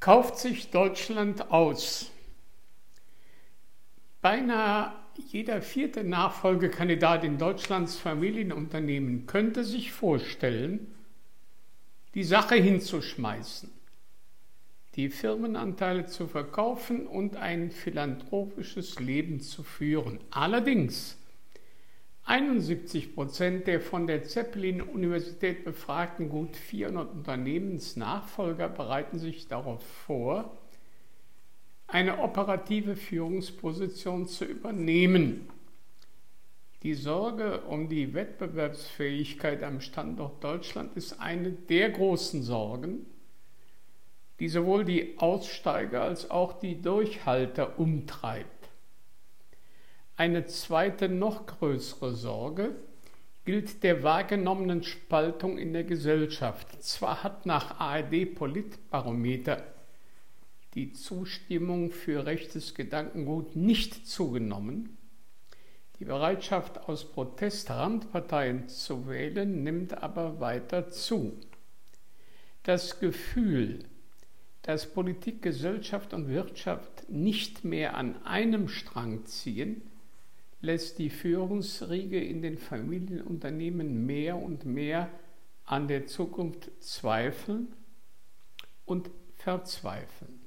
Kauft sich Deutschland aus? Beinahe jeder vierte Nachfolgekandidat in Deutschlands Familienunternehmen könnte sich vorstellen, die Sache hinzuschmeißen, die Firmenanteile zu verkaufen und ein philanthropisches Leben zu führen. Allerdings 71% der von der Zeppelin-Universität befragten gut 400 Unternehmensnachfolger bereiten sich darauf vor, eine operative Führungsposition zu übernehmen. Die Sorge um die Wettbewerbsfähigkeit am Standort Deutschland ist eine der großen Sorgen, die sowohl die Aussteiger als auch die Durchhalter umtreibt. Eine zweite, noch größere Sorge gilt der wahrgenommenen Spaltung in der Gesellschaft. Zwar hat nach ARD-Politbarometer die Zustimmung für rechtes Gedankengut nicht zugenommen, die Bereitschaft aus Protest Randparteien zu wählen nimmt aber weiter zu. Das Gefühl, dass Politik, Gesellschaft und Wirtschaft nicht mehr an einem Strang ziehen, lässt die Führungsriege in den Familienunternehmen mehr und mehr an der Zukunft zweifeln und verzweifeln.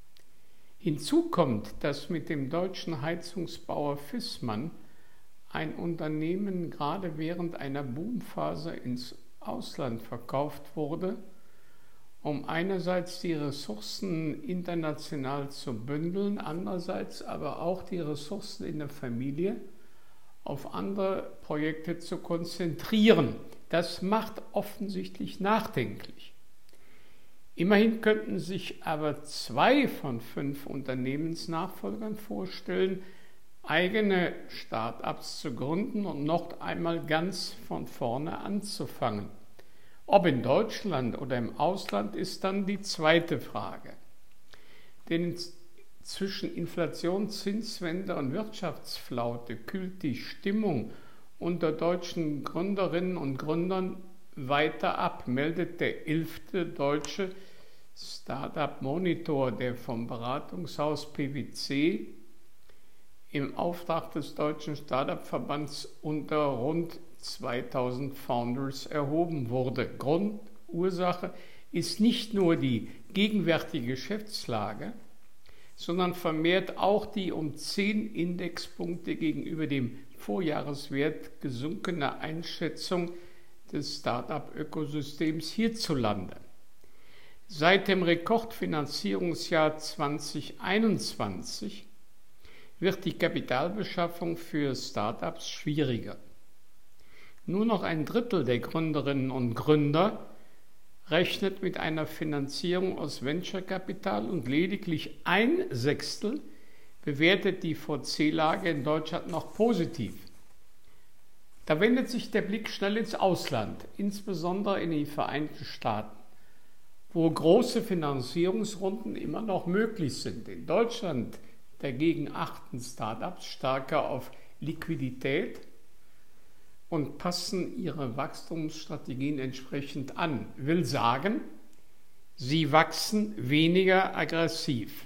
Hinzu kommt, dass mit dem deutschen Heizungsbauer Viessmann ein Unternehmen gerade während einer Boomphase ins Ausland verkauft wurde, um einerseits die Ressourcen international zu bündeln, andererseits aber auch die Ressourcen in der Familie auf andere Projekte zu konzentrieren. Das macht offensichtlich nachdenklich. Immerhin könnten sich aber 2 von 5 Unternehmensnachfolgern vorstellen, eigene Start-ups zu gründen und noch einmal ganz von vorne anzufangen. Ob in Deutschland oder im Ausland ist dann die zweite Frage. Denn zwischen Inflation, Zinswende und Wirtschaftsflaute kühlt die Stimmung unter deutschen Gründerinnen und Gründern weiter ab, meldet der 11. deutsche Startup Monitor, der vom Beratungshaus PwC im Auftrag des Deutschen Startup-Verbands unter rund 2000 Founders erhoben wurde. Grundursache ist nicht nur die gegenwärtige Geschäftslage, sondern vermehrt auch die um 10 Indexpunkte gegenüber dem Vorjahreswert gesunkene Einschätzung des Start-up-Ökosystems hierzulande. Seit dem Rekordfinanzierungsjahr 2021 wird die Kapitalbeschaffung für Start-ups schwieriger. Nur noch ein Drittel der Gründerinnen und Gründer rechnet mit einer Finanzierung aus Venture-Kapital und lediglich 1/6 bewertet die VC-Lage in Deutschland noch positiv. Da wendet sich der Blick schnell ins Ausland, insbesondere in die Vereinigten Staaten, wo große Finanzierungsrunden immer noch möglich sind. In Deutschland dagegen achten Start-ups stärker auf Liquidität und passen ihre Wachstumsstrategien entsprechend an. Will sagen, sie wachsen weniger aggressiv.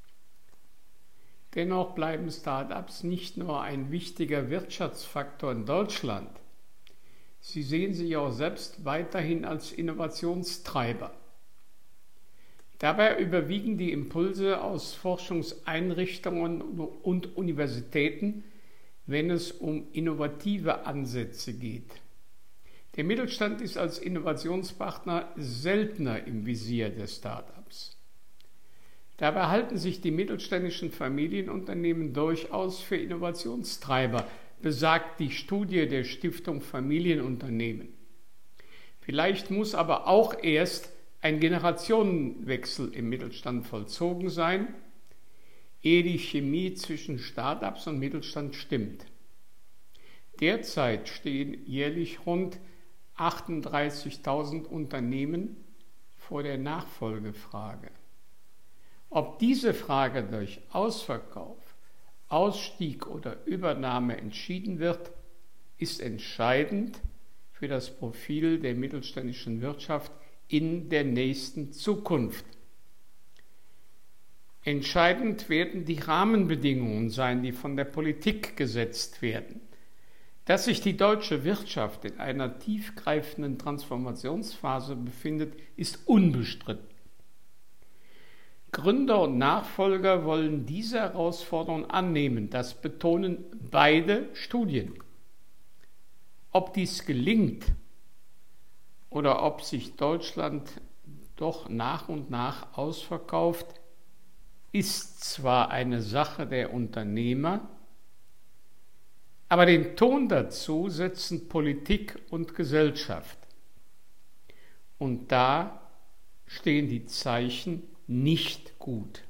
Dennoch bleiben Start-ups nicht nur ein wichtiger Wirtschaftsfaktor in Deutschland, sie sehen sich auch selbst weiterhin als Innovationstreiber. Dabei überwiegen die Impulse aus Forschungseinrichtungen und Universitäten, wenn es um innovative Ansätze geht. Der Mittelstand ist als Innovationspartner seltener im Visier der Start-ups. Dabei halten sich die mittelständischen Familienunternehmen durchaus für Innovationstreiber, besagt die Studie der Stiftung Familienunternehmen. Vielleicht muss aber auch erst ein Generationenwechsel im Mittelstand vollzogen sein, ehe die Chemie zwischen Start-ups und Mittelstand stimmt. Derzeit stehen jährlich rund 38.000 Unternehmen vor der Nachfolgefrage. Ob diese Frage durch Ausverkauf, Ausstieg oder Übernahme entschieden wird, ist entscheidend für das Profil der mittelständischen Wirtschaft in der nächsten Zukunft. Entscheidend werden die Rahmenbedingungen sein, die von der Politik gesetzt werden. Dass sich die deutsche Wirtschaft in einer tiefgreifenden Transformationsphase befindet, ist unbestritten. Gründer und Nachfolger wollen diese Herausforderung annehmen. Das betonen beide Studien. Ob dies gelingt oder ob sich Deutschland doch nach und nach ausverkauft, ist zwar eine Sache der Unternehmer, aber den Ton dazu setzen Politik und Gesellschaft. Und da stehen die Zeichen nicht gut.